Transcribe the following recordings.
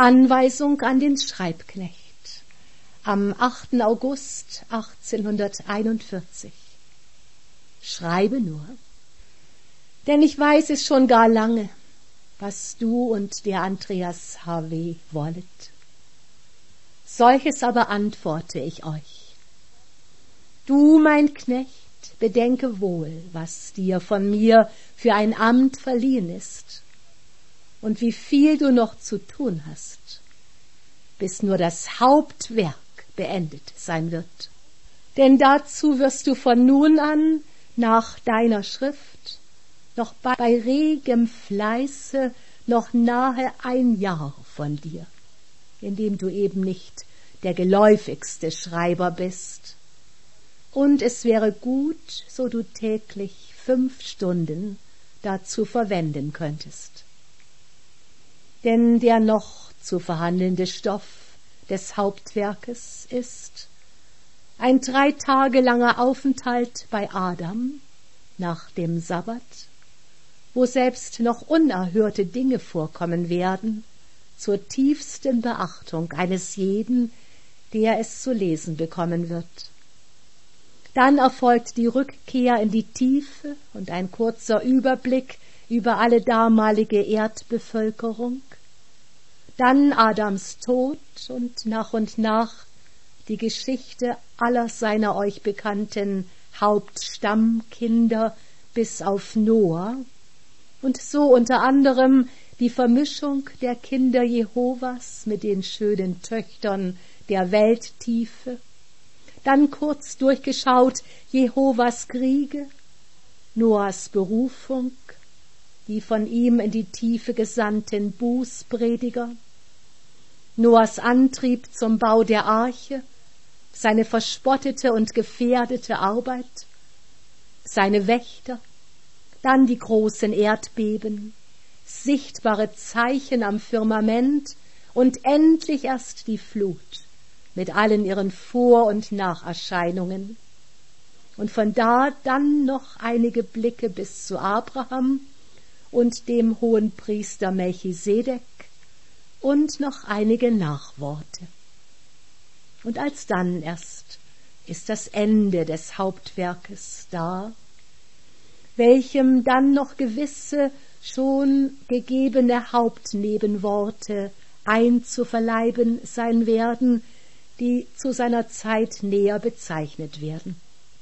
Anweisung an den Schreibknecht am 8. August 1841. Schreibe nur, denn ich weiß es schon gar lange, was du und der Andreas H.W. wollet. Solches aber antworte ich euch. Du, mein Knecht, bedenke wohl, was dir von mir für ein Amt verliehen ist und wie viel du noch zu tun hast, bis nur das Hauptwerk beendet sein wird. Denn dazu wirst du von nun an nach deiner Schrift noch bei regem Fleiße noch nahe ein Jahr von dir, indem du eben nicht der geläufigste Schreiber bist. Und es wäre gut, so du täglich 5 Stunden dazu verwenden könntest. Denn der noch zu verhandelnde Stoff des Hauptwerkes ist ein 3 Tage langer Aufenthalt bei Adam nach dem Sabbat, wo selbst noch unerhörte Dinge vorkommen werden, zur tiefsten Beachtung eines jeden, der es zu lesen bekommen wird. Dann erfolgt die Rückkehr in die Tiefe und ein kurzer Überblick über alle damalige Erdbevölkerung. Dann Adams Tod und nach die Geschichte aller seiner euch bekannten Hauptstammkinder bis auf Noah und so unter anderem die Vermischung der Kinder Jehovas mit den schönen Töchtern der Welttiefe. Dann kurz durchgeschaut Jehovas Kriege, Noahs Berufung, die von ihm in die Tiefe gesandten Bußprediger, Noahs Antrieb zum Bau der Arche, seine verspottete und gefährdete Arbeit, seine Wächter, dann die großen Erdbeben, sichtbare Zeichen am Firmament und endlich erst die Flut mit allen ihren Vor- und Nacherscheinungen. Und von da dann noch einige Blicke bis zu Abraham und dem Hohenpriester Melchisedek und noch einige Nachworte. Und alsdann erst ist das Ende des Hauptwerkes da, welchem dann noch gewisse schon gegebene Hauptnebenworte einzuverleiben sein werden, die zu seiner Zeit näher bezeichnet werden.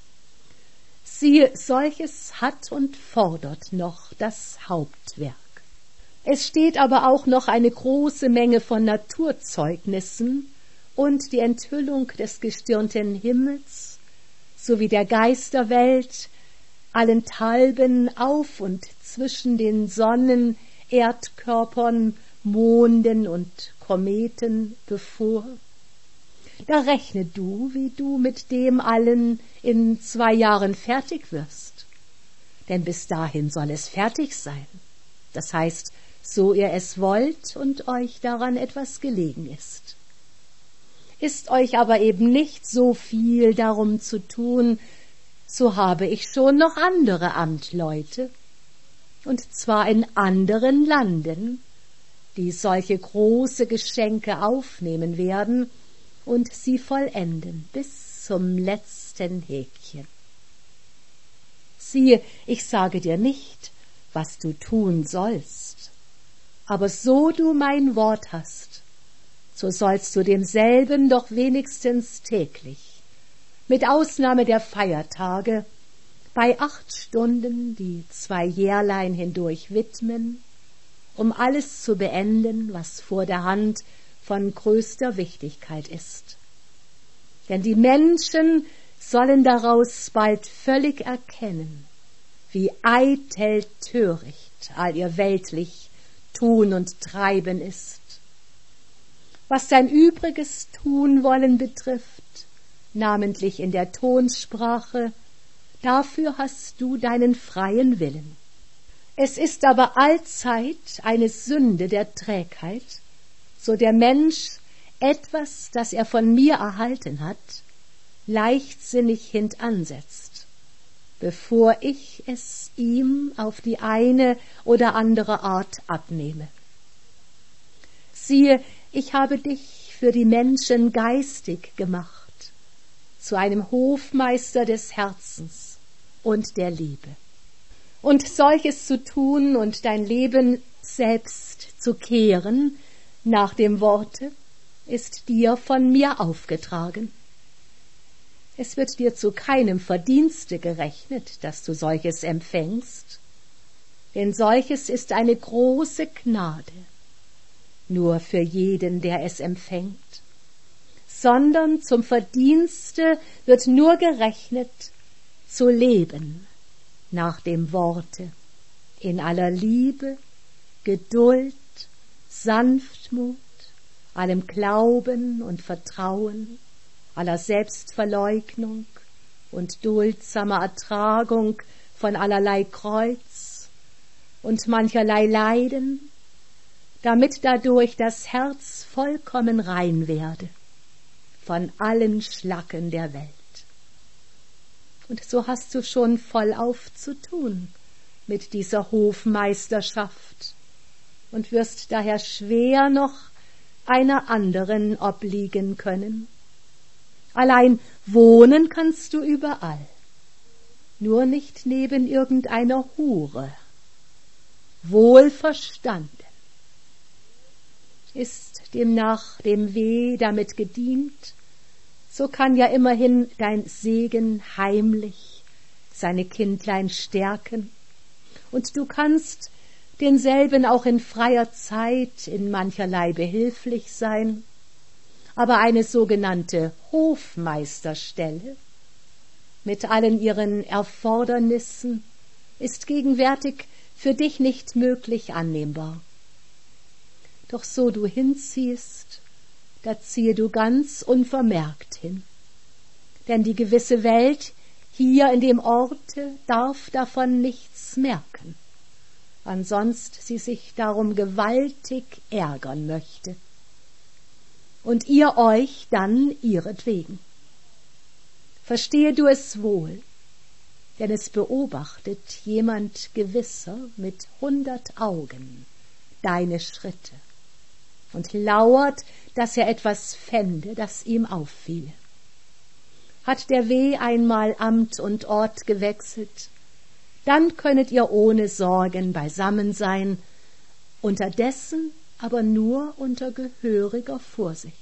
Siehe, solches hat und fordert noch das Hauptwerk. Es steht aber auch noch eine große Menge von Naturzeugnissen und die Enthüllung des gestirnten Himmels sowie der Geisterwelt allenthalben auf und zwischen den Sonnen, Erdkörpern, Monden und Kometen bevor. Da rechne du, wie du mit dem allen in 2 Jahren fertig wirst. Denn bis dahin soll es fertig sein. Das heißt, so ihr es wollt und euch daran etwas gelegen ist. Ist euch aber eben nicht so viel darum zu tun, so habe ich schon noch andere Amtleute, und zwar in anderen Landen, die solche große Geschenke aufnehmen werden und sie vollenden bis zum letzten Häkchen. Siehe, ich sage dir nicht, was du tun sollst, aber so du mein Wort hast, so sollst du demselben doch wenigstens täglich, mit Ausnahme der Feiertage, bei 8 Stunden die 2 Jährlein hindurch widmen, um alles zu beenden, was vor der Hand von größter Wichtigkeit ist. Denn die Menschen sollen daraus bald völlig erkennen, wie eitel töricht all ihr weltlich Tun und Treiben ist. Was sein übriges Tun wollen betrifft, namentlich in der Tonsprache, dafür hast du deinen freien Willen. Es ist aber allzeit eine Sünde der Trägheit, so der Mensch etwas, das er von mir erhalten hat, leichtsinnig hintansetzt, bevor ich es ihm auf die eine oder andere Art abnehme. Siehe, ich habe dich für die Menschen geistig gemacht, zu einem Hofmeister des Herzens und der Liebe. Und solches zu tun und dein Leben selbst zu kehren nach dem Worte, ist dir von mir aufgetragen. Es wird dir zu keinem Verdienste gerechnet, dass du solches empfängst, denn solches ist eine große Gnade, nur für jeden, der es empfängt, sondern zum Verdienste wird nur gerechnet, zu leben nach dem Worte, in aller Liebe, Geduld, Sanftmut, allem Glauben und Vertrauen, aller Selbstverleugnung und duldsamer Ertragung von allerlei Kreuz und mancherlei Leiden, damit dadurch das Herz vollkommen rein werde von allen Schlacken der Welt. Und so hast du schon vollauf zu tun mit dieser Hofmeisterschaft und wirst daher schwer noch einer anderen obliegen können. Allein wohnen kannst du überall, nur nicht neben irgendeiner Hure. Wohlverstanden. Ist demnach dem Weh damit gedient, so kann ja immerhin dein Segen heimlich seine Kindlein stärken, und du kannst denselben auch in freier Zeit in mancherlei behilflich sein, aber eine sogenannte Hofmeisterstelle mit allen ihren Erfordernissen ist gegenwärtig für dich nicht möglich annehmbar. Doch so du hinziehst, da ziehe du ganz unvermerkt hin, denn die gewisse Welt hier in dem Orte darf davon nichts merken, ansonst sie sich darum gewaltig ärgern möchte. Und ihr euch dann ihretwegen. Verstehe du es wohl, denn es beobachtet jemand gewisser mit 100 Augen deine Schritte und lauert, dass er etwas fände, das ihm auffiele. Hat der W. einmal Amt und Ort gewechselt, dann könnet ihr ohne Sorgen beisammen sein, unterdessen aber nur unter gehöriger Vorsicht.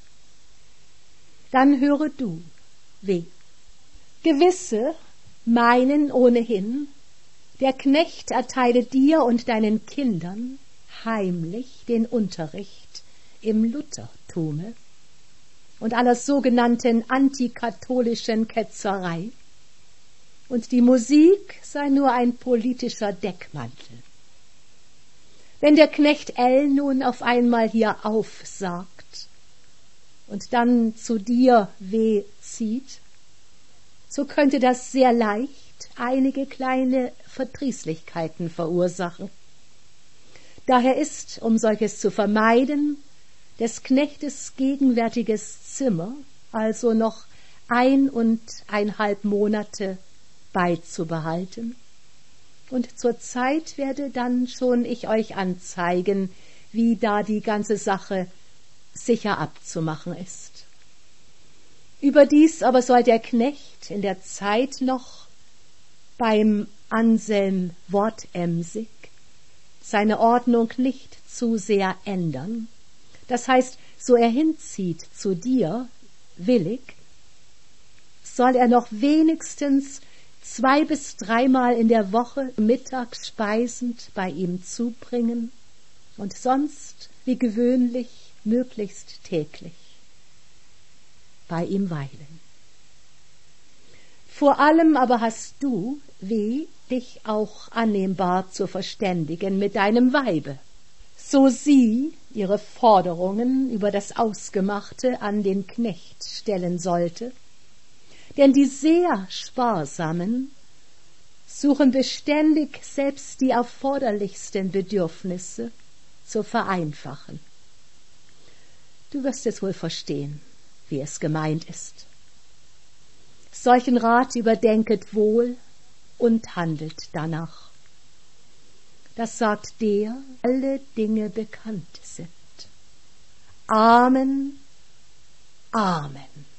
Dann höre du, W. Gewisse meinen ohnehin, der Knecht erteile dir und deinen Kindern heimlich den Unterricht im Luthertume und aller sogenannten antikatholischen Ketzerei, und die Musik sei nur ein politischer Deckmantel. Wenn der Knecht L. nun auf einmal hier aufsagt und dann zu dir W. zieht, so könnte das sehr leicht einige kleine Verdrießlichkeiten verursachen. Daher ist, um solches zu vermeiden, des Knechtes gegenwärtiges Zimmer also noch 1,5 Monate beizubehalten, und zur Zeit werde dann schon ich euch anzeigen, wie da die ganze Sache sicher abzumachen ist. Überdies aber soll der Knecht in der Zeit noch beim Anselm Wortemsig seine Ordnung nicht zu sehr ändern. Das heißt, so er hinzieht zu dir, willig, soll er noch wenigstens 2 bis 3 Mal in der Woche mittags speisend bei ihm zubringen und sonst wie gewöhnlich möglichst täglich bei ihm weilen. Vor allem aber hast du, W., dich auch annehmbar zu verständigen mit deinem Weibe, so sie ihre Forderungen über das Ausgemachte an den Knecht stellen sollte, denn die sehr Sparsamen suchen beständig selbst die erforderlichsten Bedürfnisse zu vereinfachen. Du wirst es wohl verstehen, wie es gemeint ist. Solchen Rat überdenket wohl und handelt danach. Das sagt der, alle Dinge bekannt sind, Amen. Amen.